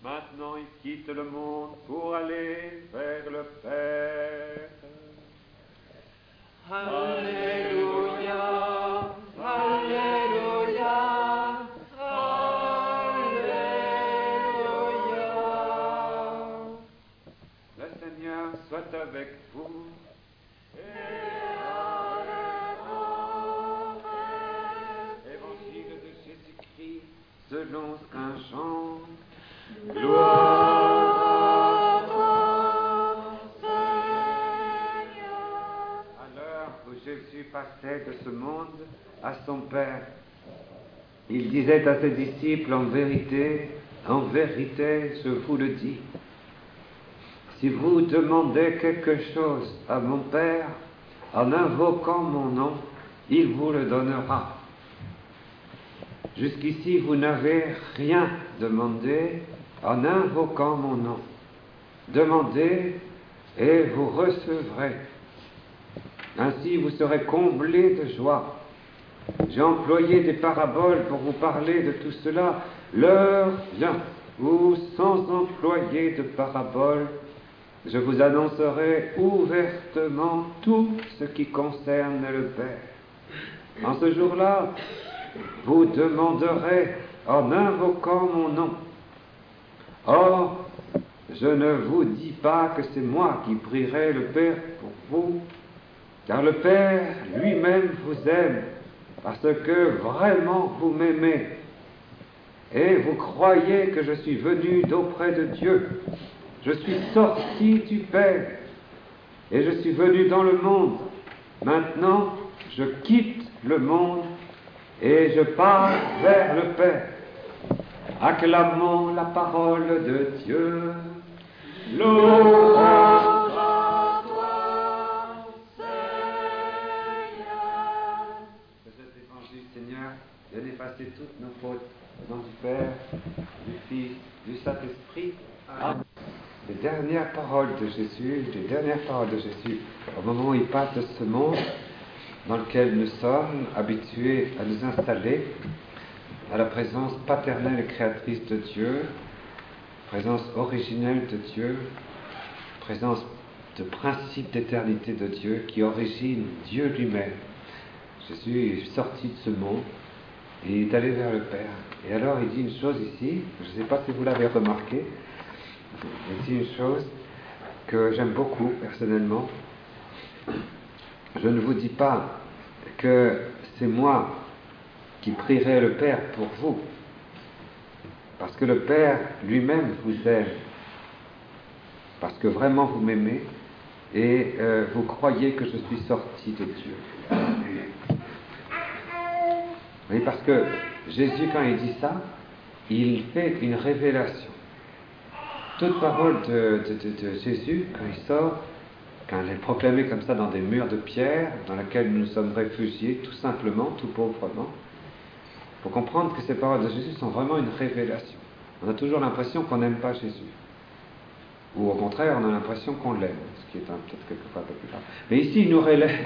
Maintenant, il quitte le monde pour aller vers le Père. Alléluia, Alléluia, Alléluia. Le Seigneur soit avec vous. Évangile de Jésus-Christ selon Saint Jean. Gloire à toi, Seigneur. À l'heure où Jésus passait de ce monde à son Père, il disait à ses disciples, en vérité, je vous le dis, si vous demandez quelque chose à mon Père, en invoquant mon nom, il vous le donnera. Jusqu'ici, vous n'avez rien demandé en invoquant mon nom. Demandez et vous recevrez. Ainsi, vous serez comblés de joie. J'ai employé des paraboles pour vous parler de tout cela. L'heure vient où, sans employer de paraboles, je vous annoncerai ouvertement tout ce qui concerne le Père. En ce jour-là, vous demanderez en invoquant mon nom. Or, je ne vous dis pas que c'est moi qui prierai le Père pour vous, car le Père lui-même vous aime, parce que vraiment vous m'aimez, et vous croyez que je suis venu d'auprès de Dieu. Je suis sorti du Père, et je suis venu dans le monde. Maintenant, je quitte le monde, et je pars vers le Père. Acclamons la parole de Dieu. Louange à toi, Seigneur. Que cet évangile, Seigneur, vienne effacer toutes nos fautes au nom du Père, du Fils, du Saint-Esprit. Amen. Les dernières paroles de Jésus, au moment où il passe de ce monde dans lequel nous sommes habitués à nous installer, à la présence paternelle et créatrice de Dieu, présence originelle de Dieu, présence de principe d'éternité de Dieu qui origine Dieu lui-même. Jésus est sorti de ce monde et il est allé vers le Père. Et alors il dit une chose ici, je ne sais pas si vous l'avez remarqué, il dit une chose que j'aime beaucoup personnellement. Je ne vous dis pas que c'est moi qui prierai le Père pour vous, parce que le Père lui-même vous aime, parce que vraiment vous m'aimez et vous croyez que je suis sorti de Dieu. Oui, parce que Jésus, quand il dit ça, il fait une révélation. Toute parole de Jésus, quand il sort, quand elle est proclamée comme ça dans des murs de pierre, dans lesquels nous sommes réfugiés, tout simplement, tout pauvrement, il faut comprendre que ces paroles de Jésus sont vraiment une révélation. On a toujours l'impression qu'on n'aime pas Jésus. Ou au contraire, on a l'impression qu'on l'aime, ce qui est peut-être quelquefois un peu plus grave. Mais ici, il nous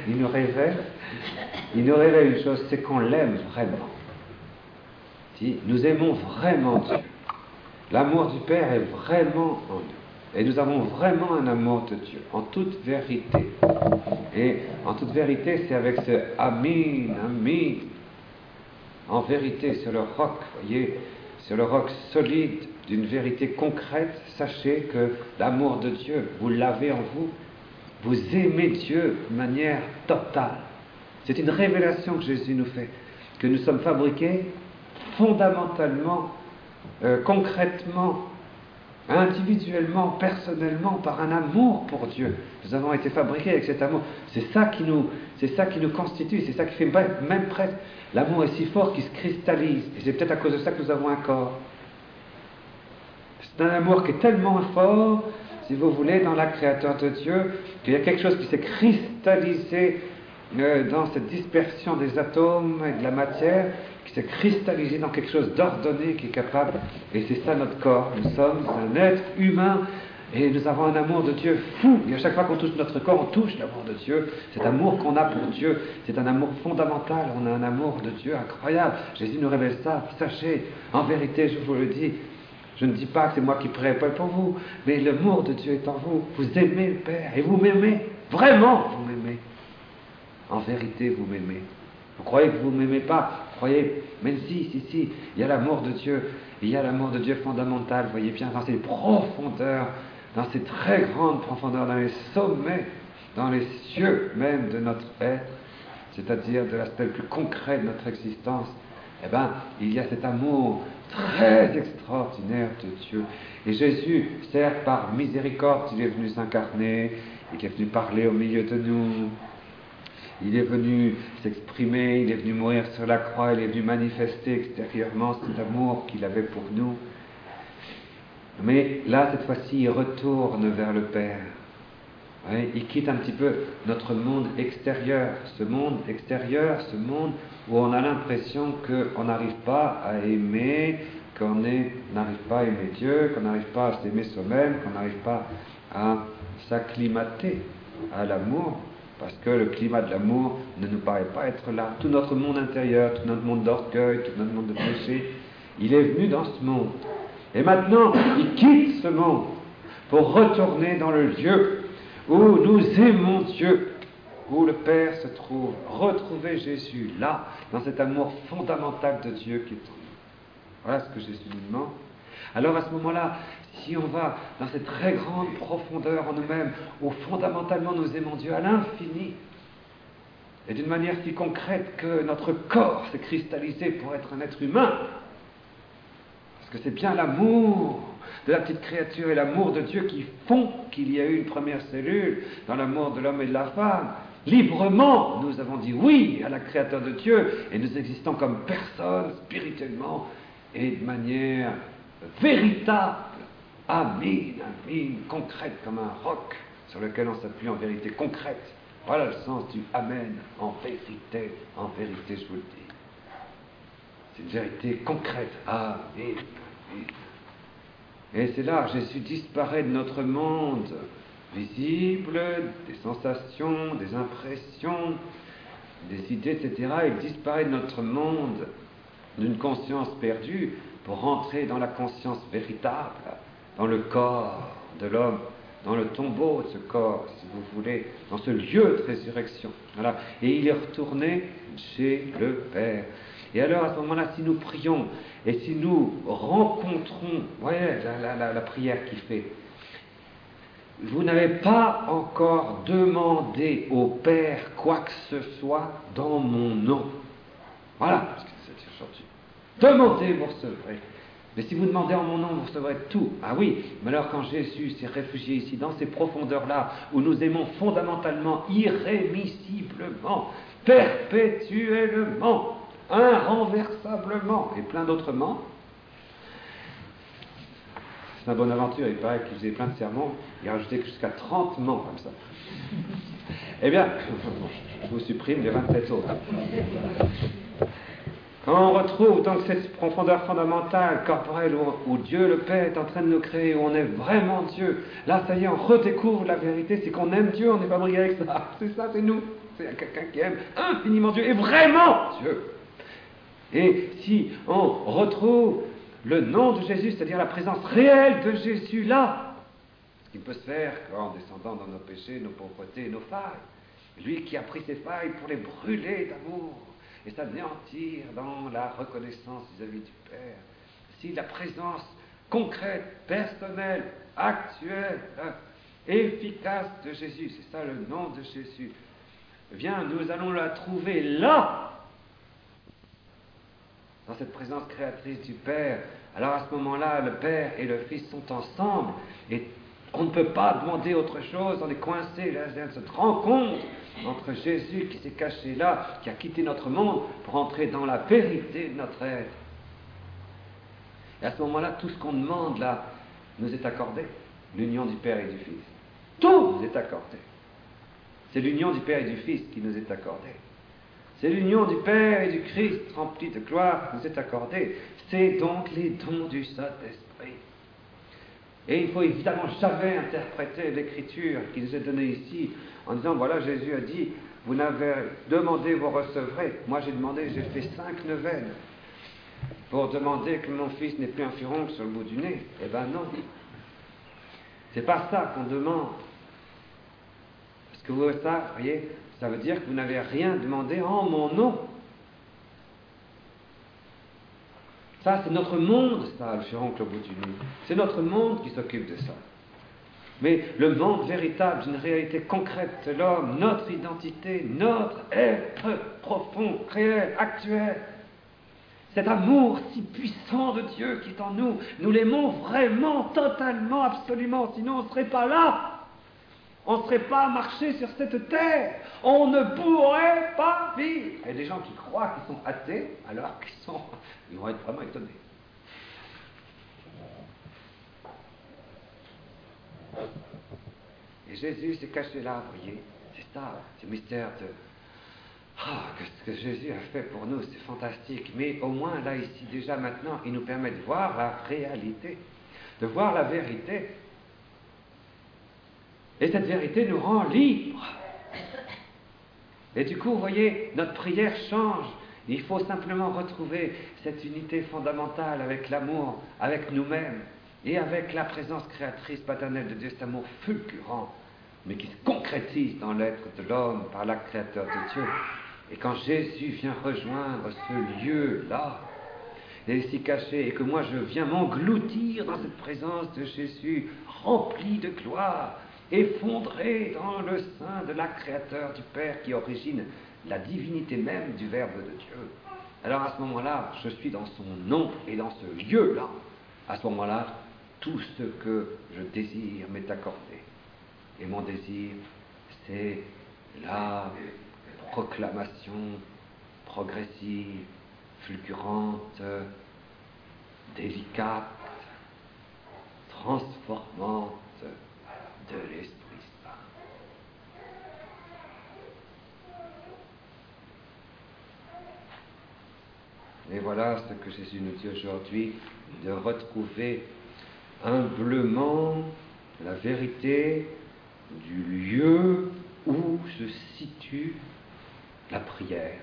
révèle une chose, c'est qu'on l'aime vraiment. Nous aimons vraiment Dieu. L'amour du Père est vraiment en nous. Et nous avons vraiment un amour de Dieu, en toute vérité. Et en toute vérité, c'est avec ce Amin, Amin, en vérité, sur le roc, voyez, sur le roc solide d'une vérité concrète, sachez que l'amour de Dieu, vous l'avez en vous, vous aimez Dieu de manière totale. C'est une révélation que Jésus nous fait, que nous sommes fabriqués fondamentalement, concrètement, individuellement, personnellement, par un amour pour Dieu. Nous avons été fabriqués avec cet amour. C'est ça qui nous constitue, c'est ça qui fait même presque. L'amour est si fort qu'il se cristallise. Et c'est peut-être à cause de ça que nous avons un corps. C'est un amour qui est tellement fort, si vous voulez, dans l'acte créateur de Dieu, qu'il y a quelque chose qui s'est cristallisé dans cette dispersion des atomes et de la matière, qui s'est cristallisé dans quelque chose d'ordonné qui est capable, et c'est ça notre corps. Nous sommes un être humain et nous avons un amour de Dieu fou, et à chaque fois qu'on touche notre corps, on touche l'amour de Dieu. Cet amour qu'on a pour Dieu, c'est un amour fondamental. On a un amour de Dieu incroyable. Jésus nous révèle ça. Sachez, en vérité, je vous le dis, Je ne dis pas que c'est moi qui prie pas pour vous, mais l'amour de Dieu est en vous. Vous aimez le Père et vous m'aimez. Vraiment, vous m'aimez. En vérité, vous m'aimez. Vous croyez que vous ne m'aimez pas? Vous croyez? Mais si, il y a l'amour de Dieu. Il y a l'amour de Dieu fondamental, vous voyez bien, dans ces profondeurs, dans ces très grandes profondeurs, dans les sommets, dans les cieux même de notre être, c'est-à-dire de l'aspect le plus concret de notre existence. Eh bien, il y a cet amour très extraordinaire de Dieu. Et Jésus, certes, par miséricorde, il est venu s'incarner, il est venu parler au milieu de nous. Il est venu s'exprimer, il est venu mourir sur la croix, il est venu manifester extérieurement cet amour qu'il avait pour nous. Mais là, cette fois-ci, il retourne vers le Père. Oui, il quitte un petit peu notre monde extérieur, ce monde où on a l'impression qu'on n'arrive pas à aimer, qu'on n'arrive pas à aimer Dieu, qu'on n'arrive pas à s'aimer soi-même, qu'on n'arrive pas à s'acclimater à l'amour. Parce que le climat de l'amour ne nous paraît pas être là. Tout notre monde intérieur, tout notre monde d'orgueil, tout notre monde de péché, il est venu dans ce monde. Et maintenant, il quitte ce monde pour retourner dans le lieu où nous aimons Dieu, où le Père se trouve. Retrouver Jésus là, dans cet amour fondamental de Dieu qui est en nous. Voilà ce que Jésus nous demande. Alors à ce moment-là, si on va dans cette très grande profondeur en nous-mêmes, où fondamentalement nous aimons Dieu à l'infini, et d'une manière si concrète que notre corps s'est cristallisé pour être un être humain, parce que c'est bien l'amour de la petite créature et l'amour de Dieu qui font qu'il y a eu une première cellule dans l'amour de l'homme et de la femme. Librement, nous avons dit oui à la créateur de Dieu, et nous existons comme personnes spirituellement et de manière véritable. Amen, concrète comme un roc sur lequel on s'appuie en vérité concrète. Voilà le sens du Amen, en vérité, je vous le dis. C'est une vérité concrète. Amen. Et c'est là, Jésus disparaît de notre monde visible, des sensations, des impressions, des idées, etc. Il disparaît de notre monde d'une conscience perdue pour rentrer dans la conscience véritable, dans le corps de l'homme, dans le tombeau de ce corps, si vous voulez, dans ce lieu de résurrection. Voilà. Et il est retourné chez le Père. Et alors, à ce moment-là, si nous prions et si nous rencontrons, voyez la prière qu'il fait, vous n'avez pas encore demandé au Père quoi que ce soit dans mon nom. Voilà ce que c'est aujourd'hui. Demandez, vous recevrez. Mais si vous demandez en mon nom, vous recevrez tout. Ah oui, mais alors quand Jésus s'est réfugié ici, dans ces profondeurs-là, où nous aimons fondamentalement, irrémissiblement, perpétuellement, inrenversablement, et plein d'autres ments, c'est un Bonaventure, il paraît qu'il faisait plein de sermons, il rajoutait jusqu'à 30 ments comme ça. Eh bien, je vous supprime les 27 autres. Quand on retrouve donc cette profondeur fondamentale, corporelle, où Dieu le Père est en train de nous créer, où on est vraiment Dieu, là ça y est, on redécouvre la vérité, c'est qu'on aime Dieu, on n'est pas brillant avec ça. C'est ça, c'est nous. C'est quelqu'un qui aime infiniment Dieu, et vraiment Dieu. Et si on retrouve le nom de Jésus, c'est-à-dire la présence réelle de Jésus là, ce qui peut se faire en descendant dans nos péchés, nos pauvretés et nos failles. Lui qui a pris ses failles pour les brûler d'amour et s'anéantir dans la reconnaissance vis-à-vis du Père. Si la présence concrète, personnelle, actuelle, efficace de Jésus, c'est ça le nom de Jésus, bien, nous allons la trouver là, dans cette présence créatrice du Père. Alors à ce moment-là, le Père et le Fils sont ensemble, et on ne peut pas demander autre chose, on est coincé, là, cette rencontre entre Jésus qui s'est caché là, qui a quitté notre monde pour entrer dans la vérité de notre être. Et à ce moment-là, tout ce qu'on demande là nous est accordé. L'union du Père et du Fils. Tout nous est accordé. C'est l'union du Père et du Fils qui nous est accordée. C'est l'union du Père et du Christ rempli de gloire qui nous est accordée. C'est donc les dons du Saint-Esprit. Et il ne faut évidemment jamais interpréter l'Écriture qui nous est donnée ici en disant, voilà, Jésus a dit, vous n'avez demandé, vous recevrez. Moi j'ai demandé, j'ai fait 5 neuvaines. pour demander que mon fils n'ait plus un furoncle sur le bout du nez. Eh ben non. C'est pas ça qu'on demande. Parce que vous, ça, voyez, ça veut dire que vous n'avez rien demandé en mon nom. Ça, c'est notre monde, ça, le furoncle au bout du nez. C'est notre monde qui s'occupe de ça. Mais le monde véritable d'une réalité concrète de l'homme, notre identité, notre être profond, réel, actuel, cet amour si puissant de Dieu qui est en nous, nous l'aimons vraiment, totalement, absolument, sinon on ne serait pas là. On ne serait pas marché sur cette terre. On ne pourrait pas vivre. Il y a des gens qui croient qu'ils sont athées, alors ils vont être vraiment étonnés. Et Jésus s'est caché là, vous voyez. C'est ça, ce mystère de... ce que Jésus a fait pour nous, c'est fantastique. Mais au moins, là, ici, déjà maintenant, il nous permet de voir la réalité, de voir la vérité. Et cette vérité nous rend libres. Et du coup, vous voyez, notre prière change. Il faut simplement retrouver cette unité fondamentale avec l'amour, avec nous-mêmes, et avec la présence créatrice paternelle de Dieu, cet amour fulgurant, mais qui se concrétise dans l'être de l'homme par l'acte créateur de Dieu. Et quand Jésus vient rejoindre ce lieu-là, et s'y cacher, et que moi je viens m'engloutir dans cette présence de Jésus, rempli de gloire, effondré dans le sein de l'acte créateur du Père qui origine la divinité même du Verbe de Dieu. Alors à ce moment-là, je suis dans son nom et dans ce lieu-là. À ce moment-là, tout ce que je désire m'est accordé. Et mon désir, c'est la proclamation progressive, fulgurante, délicate, transformante de l'Esprit Saint. Et voilà ce que Jésus nous dit aujourd'hui, de retrouver humblement la vérité du lieu où se situe la prière,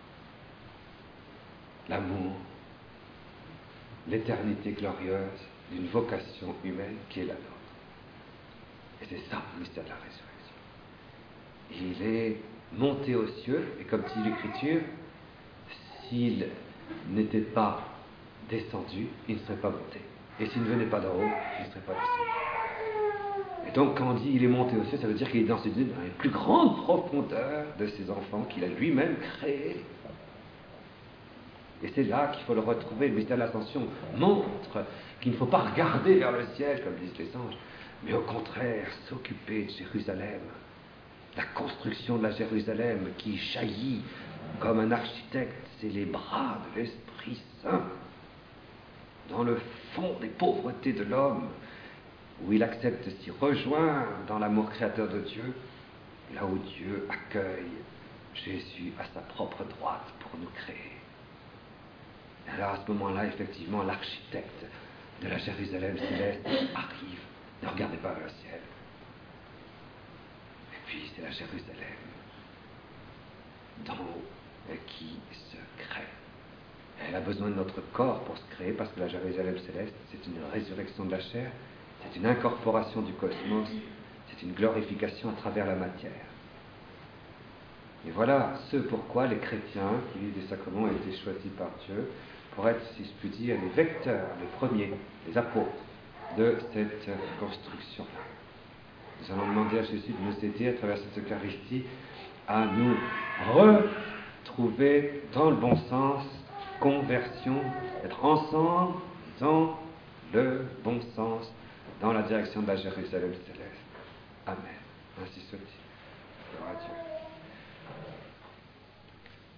l'amour, l'éternité glorieuse d'une vocation humaine qui est la nôtre. Et c'est ça le mystère de la résurrection. Il est monté aux cieux, et comme dit l'Écriture, s'il n'était pas descendu, il ne serait pas monté. Et s'il ne venait pas d'en haut, il ne serait pas descendu. Et donc, quand on dit il est monté aux cieux, ça veut dire qu'il est dans les plus grandes profondeurs de ses enfants qu'il a lui-même créés. Et c'est là qu'il faut le retrouver. Le mystère de l'ascension montre qu'il ne faut pas regarder vers le ciel, comme disent les anges, mais au contraire, s'occuper de Jérusalem, la construction de la Jérusalem qui jaillit comme un architecte, c'est les bras de l'Esprit Saint, dans le fond des pauvretés de l'homme, où il accepte de s'y rejoindre dans l'amour créateur de Dieu, là où Dieu accueille Jésus à sa propre droite pour nous créer. Et alors à ce moment-là, effectivement, l'architecte de la Jérusalem céleste arrive. Ne regardez pas vers le ciel. Et puis c'est la Jérusalem d'en haut qui se crée. Elle a besoin de notre corps pour se créer, parce que la Jérusalem céleste, c'est une résurrection de la chair, c'est une incorporation du cosmos, c'est une glorification à travers la matière. Et voilà ce pourquoi les chrétiens qui vivent des sacrements ont été choisis par Dieu pour être, si je puis dire, les vecteurs, les premiers, les apôtres de cette construction-là. Nous allons demander à Jésus de nous aider à travers cette Eucharistie à nous retrouver dans le bon sens, conversion, être ensemble dans le bon sens, dans la direction de la Jérusalem céleste. Amen. Ainsi soit-il. Gloire à Dieu.